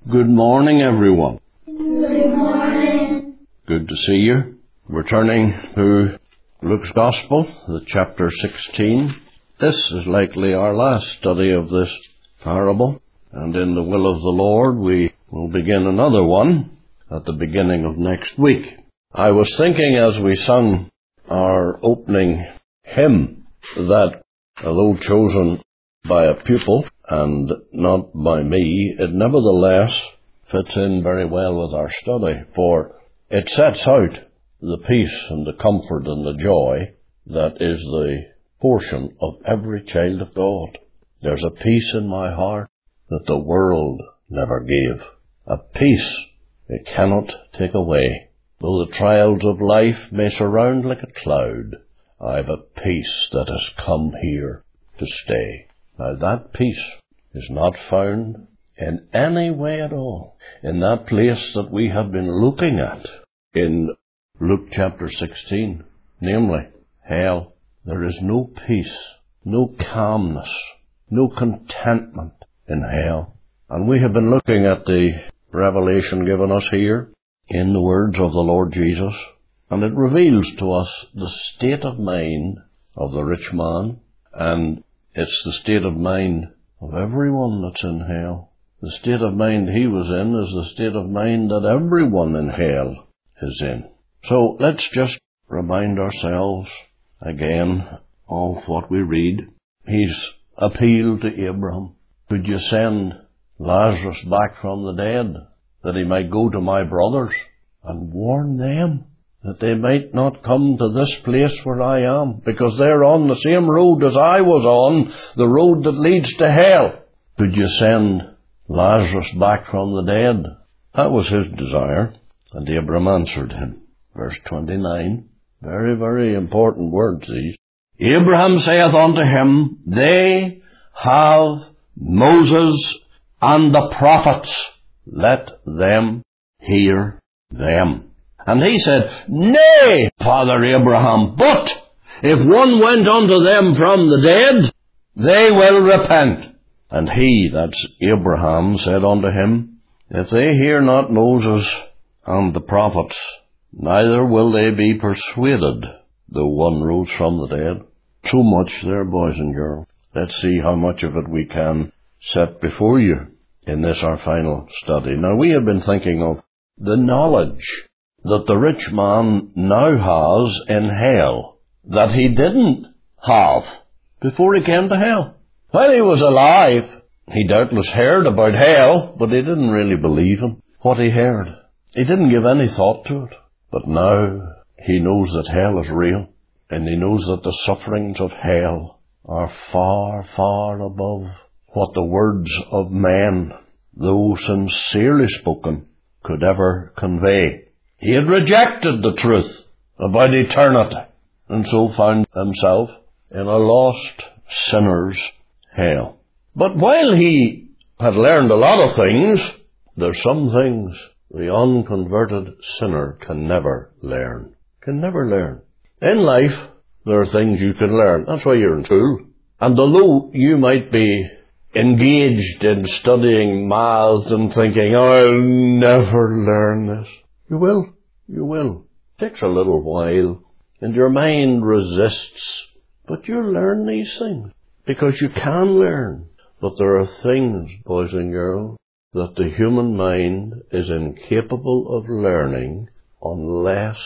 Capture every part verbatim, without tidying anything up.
Good morning, everyone. Good morning. Good to see you. We're turning to Luke's Gospel, the chapter sixteen. This is likely our last study of this parable, and in the will of the Lord we will begin another one at the beginning of next week. I was thinking as we sung our opening hymn that, although chosen by a pupil and not by me, it nevertheless fits in very well with our study, for it sets out the peace and the comfort and the joy that is the portion of every child of God. There's a peace in my heart that the world never gave, a peace it cannot take away. Though the trials of life may surround like a cloud, I've a peace that has come here to stay. Now that peace is not found in any way at all in that place that we have been looking at in Luke chapter sixteen, namely hell. There is no peace, no calmness, no contentment in hell. And we have been looking at the revelation given us here in the words of the Lord Jesus, and it reveals to us the state of mind of the rich man, and it's the state of mind of everyone that's in hell. The state of mind he was in is the state of mind that everyone in hell is in. So let's just remind ourselves again of what we read. He's appealed to Abraham. Could you send Lazarus back from the dead, that he might go to my brothers and warn them that they might not come to this place where I am, because they're on the same road as I was on, the road that leads to hell. Could you send Lazarus back from the dead? That was his desire. And Abraham answered him. Verse twenty-nine. Very, very important words these. Abraham saith unto him, They have Moses and the prophets. Let them hear them. And he said, Nay, Father Abraham, but if one went unto them from the dead, they will repent. And he, that's Abraham, said unto him, If they hear not Moses and the prophets, neither will they be persuaded, though one rose from the dead. So much there, boys and girls. Let's see how much of it we can set before you in this our final study. Now, we have been thinking of the knowledge that the rich man now has in hell that he didn't have before he came to hell. While he was alive, he doubtless heard about hell, but he didn't really believe in what he heard. He didn't give any thought to it. But now he knows that hell is real, and he knows that the sufferings of hell are far, far above what the words of men, though sincerely spoken, could ever convey. He had rejected the truth about eternity, and so found himself in a lost sinner's hell. But while he had learned a lot of things, there's some things the unconverted sinner can never learn. Can never learn. In life, there are things you can learn. That's why you're in school. And although you might be engaged in studying maths and thinking, I'll never learn this, you will. You will. It takes a little while, and your mind resists. But you'll learn these things, because you can learn. But there are things, boys and girls, that the human mind is incapable of learning unless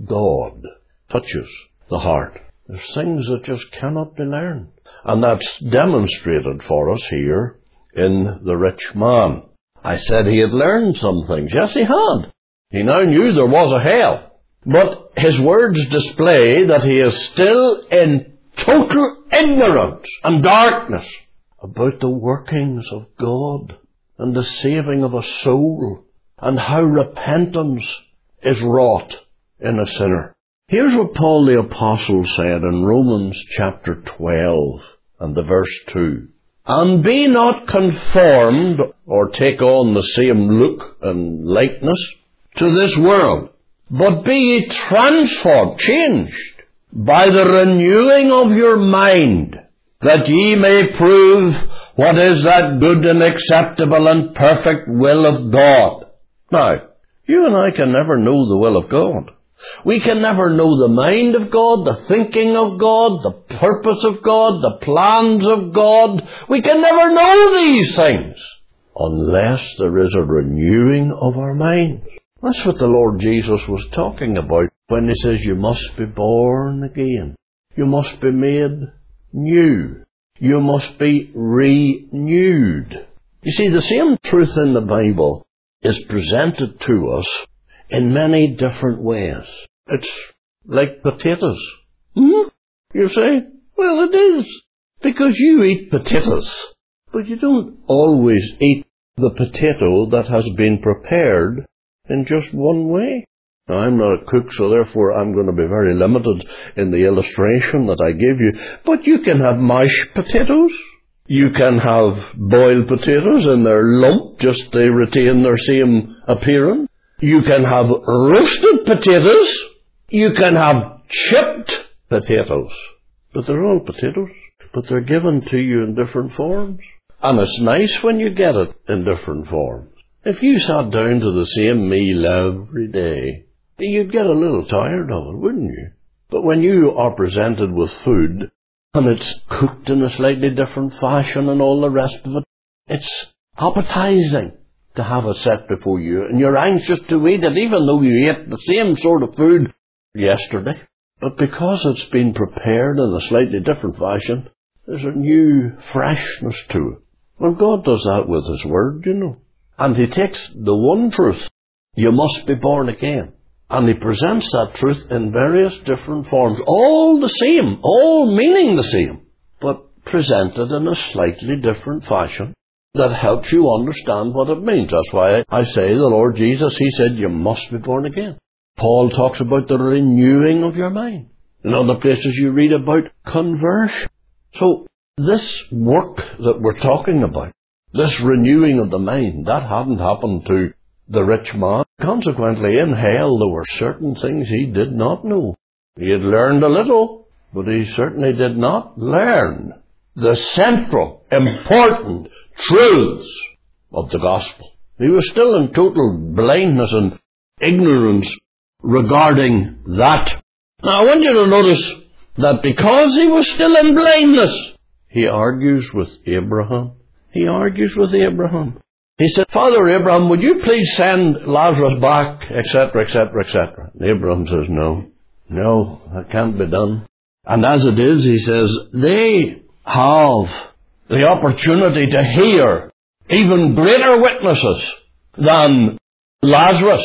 God touches the heart. There's things that just cannot be learned. And that's demonstrated for us here in the rich man. I said he had learned some things. Yes, he had. He now knew there was a hell. But his words display that he is still in total ignorance and darkness about the workings of God and the saving of a soul and how repentance is wrought in a sinner. Here's what Paul the Apostle said in Romans chapter twelve and the verse two. And be not conformed, or take on the same look and likeness, to this world, but be ye transformed, changed, by the renewing of your mind, that ye may prove What is that good and acceptable and perfect will of God? Now, you and I can never know the will of God. We can never know the mind of God, the thinking of God, the purpose of God, the plans of God. We can never know these things unless there is a renewing of our minds. That's what the Lord Jesus was talking about when He says you must be born again. You must be made new. You must be renewed. You see, the same truth in the Bible is presented to us in many different ways. It's like potatoes. Hmm? You say, well, it is. Because you eat potatoes. But you don't always eat the potato that has been prepared in just one way. Now, I'm not a cook, so therefore I'm going to be very limited in the illustration that I give you. But you can have mashed potatoes. You can have boiled potatoes in their lump, just they retain their same appearance. You can have roasted potatoes. You can have chipped potatoes. But they're all potatoes. But they're given to you in different forms. And it's nice when you get it in different forms. If you sat down to the same meal every day, you'd get a little tired of it, wouldn't you? But when you are presented with food, and it's cooked in a slightly different fashion and all the rest of it, it's appetizing to have it set before you, and you're anxious to eat it, even though you ate the same sort of food yesterday. But because it's been prepared in a slightly different fashion, there's a new freshness to it. Well, God does that with His Word, you know. And He takes the one truth, you must be born again, and He presents that truth in various different forms, all the same, all meaning the same, but presented in a slightly different fashion that helps you understand what it means. That's why I say the Lord Jesus, He said, you must be born again. Paul talks about the renewing of your mind. In other places you read about conversion. So this work that we're talking about, this renewing of the mind, that hadn't happened to the rich man. Consequently, in hell there were certain things he did not know. He had learned a little, but he certainly did not learn the central, important truths of the gospel. He was still in total blindness and ignorance regarding that. Now I want you to notice that because he was still in blindness, he argues with Abraham. He argues with Abraham. He said, Father Abraham, would you please send Lazarus back, et cetera, et cetera, et cetera. And Abraham says, no, no, that can't be done. And as it is, he says, they have the opportunity to hear even greater witnesses than Lazarus,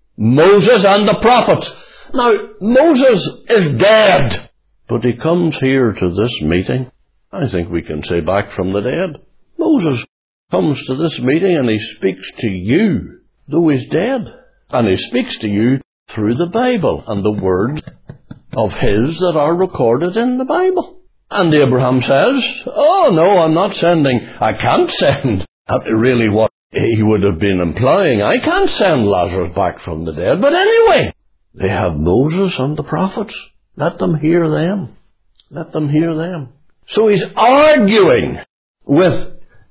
Moses and the prophets. Now, Moses is dead, but he comes here to this meeting. I think we can say back from the dead. Moses comes to this meeting and he speaks to you, though he's dead. And he speaks to you through the Bible and the words of his that are recorded in the Bible. And Abraham says, oh no, I'm not sending, I can't send. That's really what he would have been implying. I can't send Lazarus back from the dead. But anyway, they have Moses and the prophets. Let them hear them. Let them hear them. So he's arguing with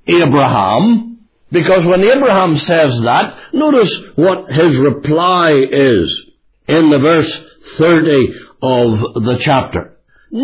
Abraham, because when Abraham says that, notice what his reply is in the verse thirty of the chapter.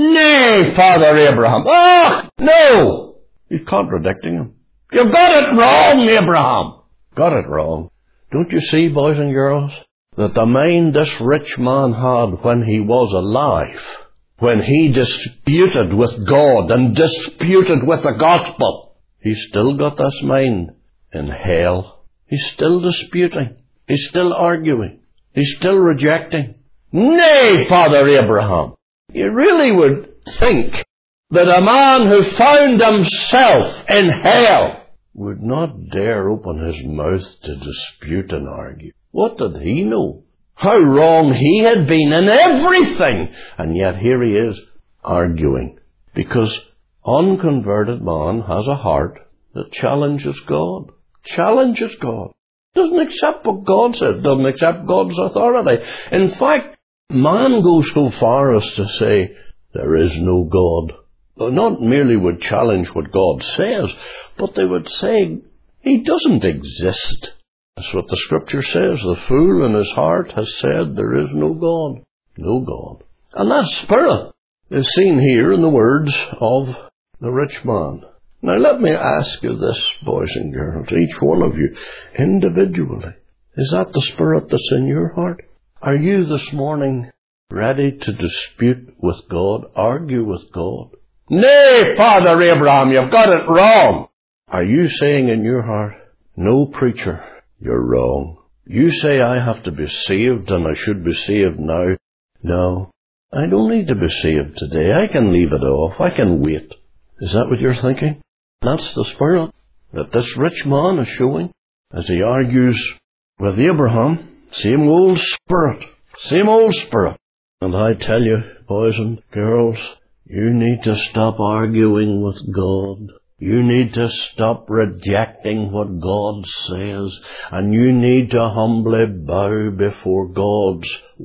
Nay, Father Abraham. Oh, no! He's contradicting him. You've got it wrong, Abraham. Got it wrong. Don't you see, boys and girls, that the mind this rich man had when he was alive, when he disputed with God and disputed with the gospel, he's still got this mind in hell. He's still disputing. He's still arguing. He's still rejecting. Nay, Father Abraham. You really would think that a man who found himself in hell would not dare open his mouth to dispute and argue. What did he know? How wrong he had been in everything. And yet here he is arguing. Because unconverted man has a heart that challenges God. Challenges God. Doesn't accept what God says. Doesn't accept God's authority. In fact, man goes so far as to say, there is no God. not merely would challenge what God says, but they would say, He doesn't exist. That's what the Scripture says. The fool in his heart has said, there is no God. No God. And that spirit is seen here in the words of the rich man. Now let me ask you this, boys and girls, each one of you, individually. Is that the spirit that's in your heart? Are you this morning ready to dispute with God, argue with God? Nay, Father Abraham, you've got it wrong. Are you saying in your heart, no, preacher, you're wrong. You say I have to be saved and I should be saved now. No, I don't need to be saved today. I can leave it off. I can wait. Is that what you're thinking? That's the spirit that this rich man is showing as he argues with Abraham. Same old spirit. Same old spirit. And I tell you, boys and girls, you need to stop arguing with God. You need to stop rejecting what God says, and you need to humbly bow before God's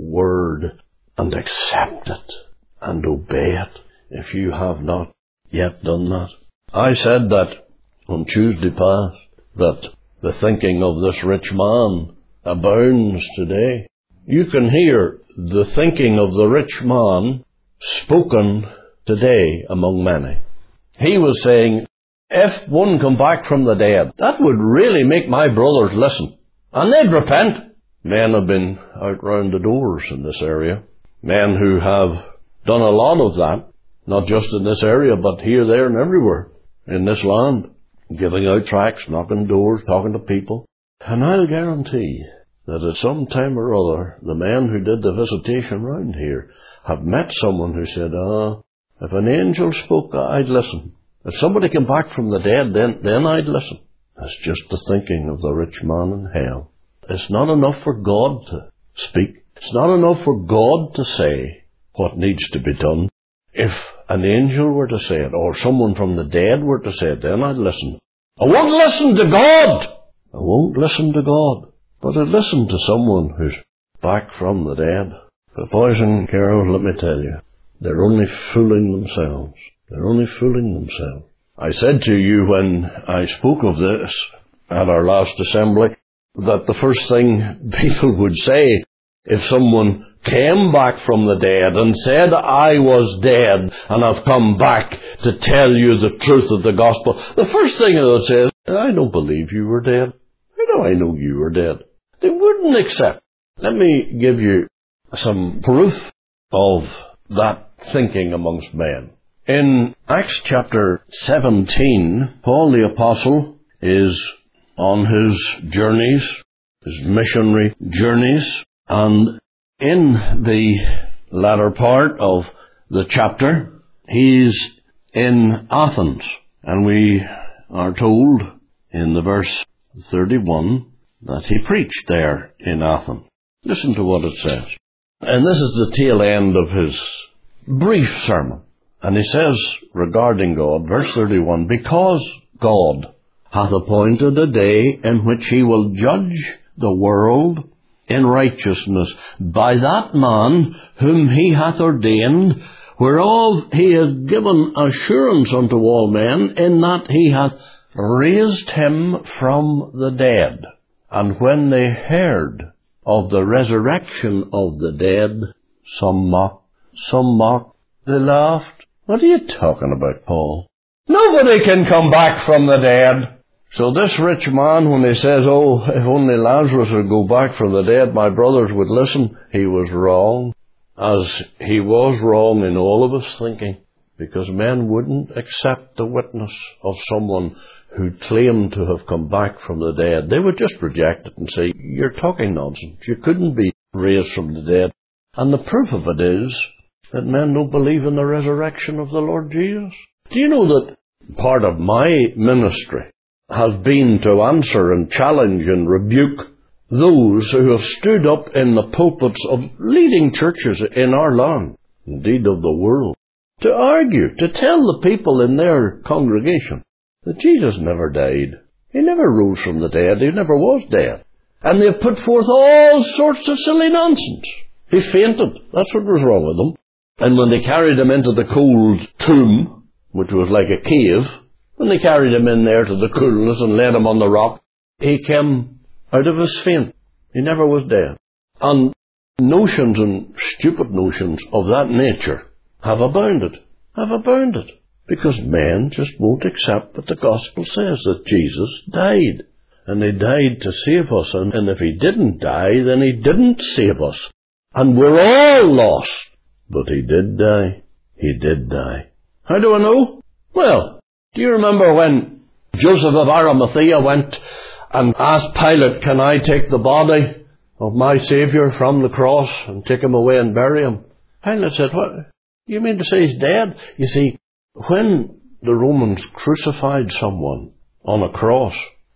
word and accept it and obey it if you have not yet done that. I said that on Tuesday past, that the thinking of this rich man abounds today. You can hear the thinking of the rich man spoken today among many. He was saying, if one come back from the dead, that would really make my brothers listen. And they'd repent. Men have been out round the doors in this area. Men who have done a lot of that, not just in this area, but here, there, and everywhere in this land. Giving out tracts, knocking doors, talking to people. And I'll guarantee that at some time or other, the men who did the visitation round here have met someone who said, ah, if an angel spoke, I'd listen. If somebody came back from the dead, then, then I'd listen. That's just the thinking of the rich man in hell. It's not enough for God to speak. It's not enough for God to say what needs to be done. If an angel were to say it, or someone from the dead were to say it, then I'd listen. I won't listen to God! I won't listen to God. But I'd listen to someone who's back from the dead. But boys and girls, let me tell you, they're only fooling themselves. They're only fooling themselves. I said to you when I spoke of this at our last assembly, that the first thing people would say if someone came back from the dead and said, I was dead and I've come back to tell you the truth of the gospel, the first thing they would say is, I don't believe you were dead. How do I know you were dead? They wouldn't accept. Let me give you some proof of that thinking amongst men. In Acts chapter seventeen, Paul the Apostle is on his journeys, his missionary journeys, and in the latter part of the chapter, he's in Athens. And we are told in the verse thirty-one that he preached there in Athens. Listen to what it says. And this is the tail end of his brief sermon. And he says regarding God, verse thirty-one, because God hath appointed a day in which he will judge the world in righteousness by that man whom he hath ordained, whereof he hath given assurance unto all men, in that he hath raised him from the dead. And when they heard of the resurrection of the dead, some mocked, some mocked, they laughed. What are you talking about, Paul? Nobody can come back from the dead. So this rich man, when he says, oh, if only Lazarus would go back from the dead, my brothers would listen, he was wrong. As he was wrong in all of his thinking, because men wouldn't accept the witness of someone who claimed to have come back from the dead. They would just reject it and say, you're talking nonsense. You couldn't be raised from the dead. And the proof of it is that men don't believe in the resurrection of the Lord Jesus. Do you know that part of my ministry has been to answer and challenge and rebuke those who have stood up in the pulpits of leading churches in our land, indeed of the world, to argue, to tell the people in their congregation that Jesus never died. He never rose from the dead. He never was dead. And they've put forth all sorts of silly nonsense. He fainted. That's what was wrong with him. And when they carried him into the cold tomb, which was like a cave, when they carried him in there to the coolness and laid him on the rock, he came out of his faint. He never was dead. And notions and stupid notions of that nature have abounded, have abounded, because men just won't accept what the gospel says, that Jesus died. And he died to save us, and, and if he didn't die, then he didn't save us. And we're all lost. But he did die. He did die. How do I know? Well, do you remember when Joseph of Arimathea went and asked Pilate, can I take the body of my Saviour from the cross and take him away and bury him? Pilate said, what? You mean to say he's dead? You see, when the Romans crucified someone on a cross,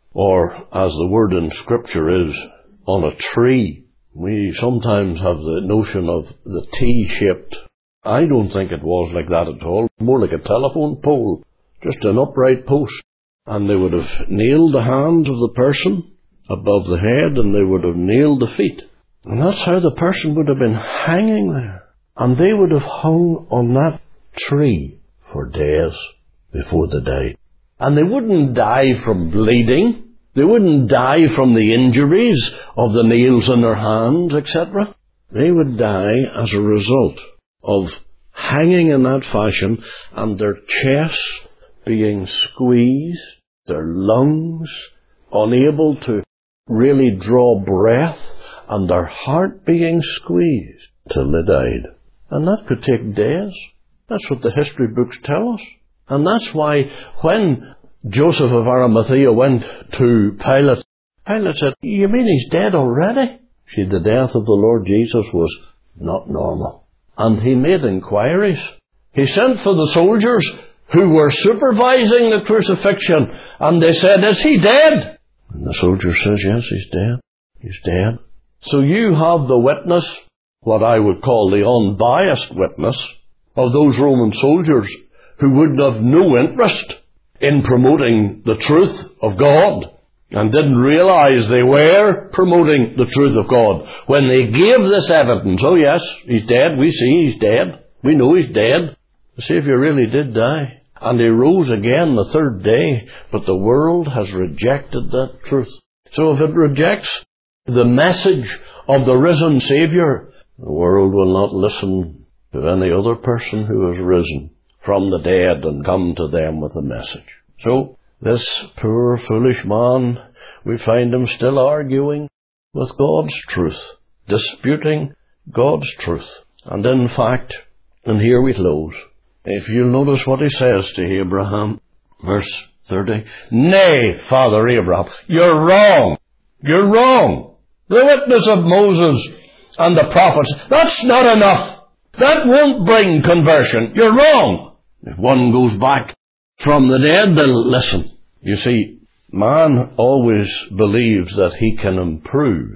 or as the word in Scripture is, on a tree, we sometimes have the notion of the T-shaped. I don't think it was like that at all. More like a telephone pole, just an upright post. And they would have nailed the hands of the person above the head, and they would have nailed the feet. And that's how the person would have been hanging there. And they would have hung on that tree for days before they died. And they wouldn't die from bleeding. They wouldn't die from the injuries of the nails in their hands, et cetera. They would die as a result of hanging in that fashion, and their chests being squeezed, their lungs unable to really draw breath, and their heart being squeezed till they died. And that could take days. That's what the history books tell us. And that's why when Joseph of Arimathea went to Pilate, Pilate said, you mean he's dead already? See, the death of the Lord Jesus was not normal. And he made inquiries. He sent for the soldiers who were supervising the crucifixion, and they said, is he dead? And the soldier says, yes, he's dead. He's dead. So you have the witness, what I would call the unbiased witness, of those Roman soldiers who would have no interest in promoting the truth of God, and didn't realize they were promoting the truth of God when they gave this evidence. Oh yes, he's dead. We see he's dead. We know he's dead. The Saviour really did die. And he rose again the third day, but the world has rejected that truth. So if it rejects the message of the risen Saviour, the world will not listen to any other person who has risen from the dead and come to them with a message. So, this poor foolish man, we find him still arguing with God's truth, disputing God's truth. And in fact, and here we close, if you'll notice what he says to Abraham, verse thirty, nay, Father Abraham, you're wrong. You're wrong. The witness of Moses and the prophets, that's not enough. That won't bring conversion. You're wrong. If one goes back from the dead, they'll listen. You see, man always believes that he can improve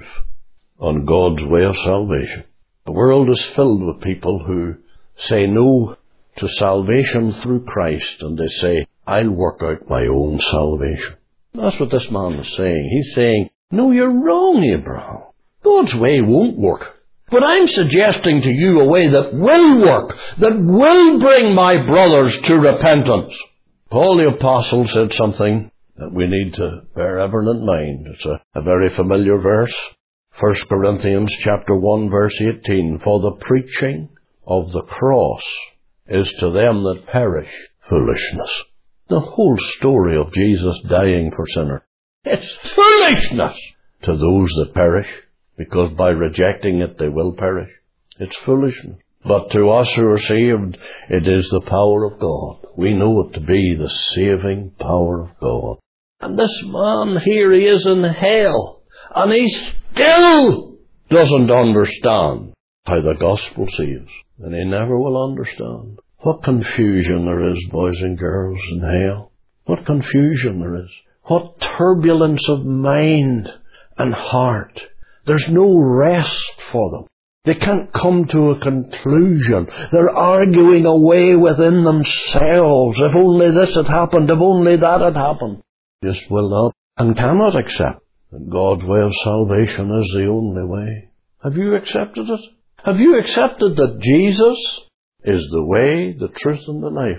on God's way of salvation. The world is filled with people who say no to salvation through Christ, and they say, I'll work out my own salvation. That's what this man is saying. He's saying, no, you're wrong, Abraham. God's way won't work. But I'm suggesting to you a way that will work, that will bring my brothers to repentance. Paul the Apostle said something that we need to bear ever in mind. It's a, a very familiar verse. First Corinthians chapter one, verse eighteen. For the preaching of the cross is to them that perish foolishness. The whole story of Jesus dying for sinners, it's foolishness to those that perish, because by rejecting it they will perish. It's foolishness. But to us who are saved, it is the power of God. We know it to be the saving power of God. And this man here, he is in hell, and he still doesn't understand how the gospel saves. And he never will understand. What confusion there is, boys and girls, in hell. What confusion there is. What turbulence of mind and heart. There's no rest for them. They can't come to a conclusion. They're arguing away within themselves. If only this had happened, if only that had happened. Just will not and cannot accept that God's way of salvation is the only way. Have you accepted it? Have you accepted that Jesus is the way, the truth, and the life?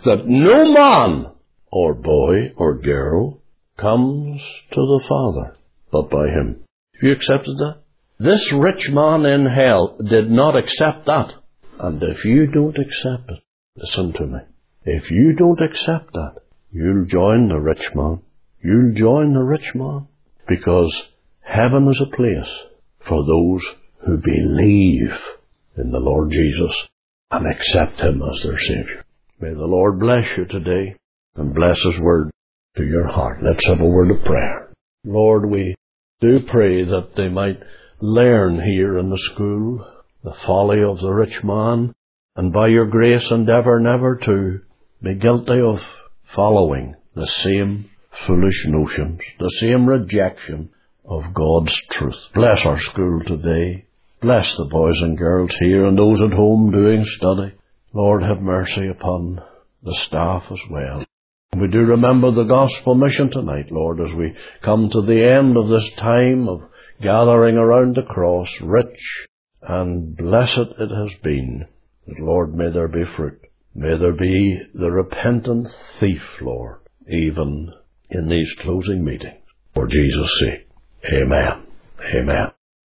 that no man or boy or girl comes to the Father but by him. Have you accepted that? This rich man in hell did not accept that. And if you don't accept it, listen to me. If you don't accept that, you'll join the rich man. You'll join the rich man. Because heaven is a place for those who believe in the Lord Jesus and accept him as their Saviour. May the Lord bless you today and bless his word to your heart. Let's have a word of prayer. Lord, we do pray that they might learn here in the school the folly of the rich man, and by your grace endeavour never to be guilty of following the same foolish notions, the same rejection of God's truth. Bless our school today. Bless the boys and girls here and those at home doing study. Lord, have mercy upon the staff as well. We do remember the gospel mission tonight, Lord, as we come to the end of this time of gathering around the cross. Rich and blessed it has been. But Lord, may there be fruit. May there be the repentant thief, Lord, even in these closing meetings. For Jesus' sake. Amen. Amen.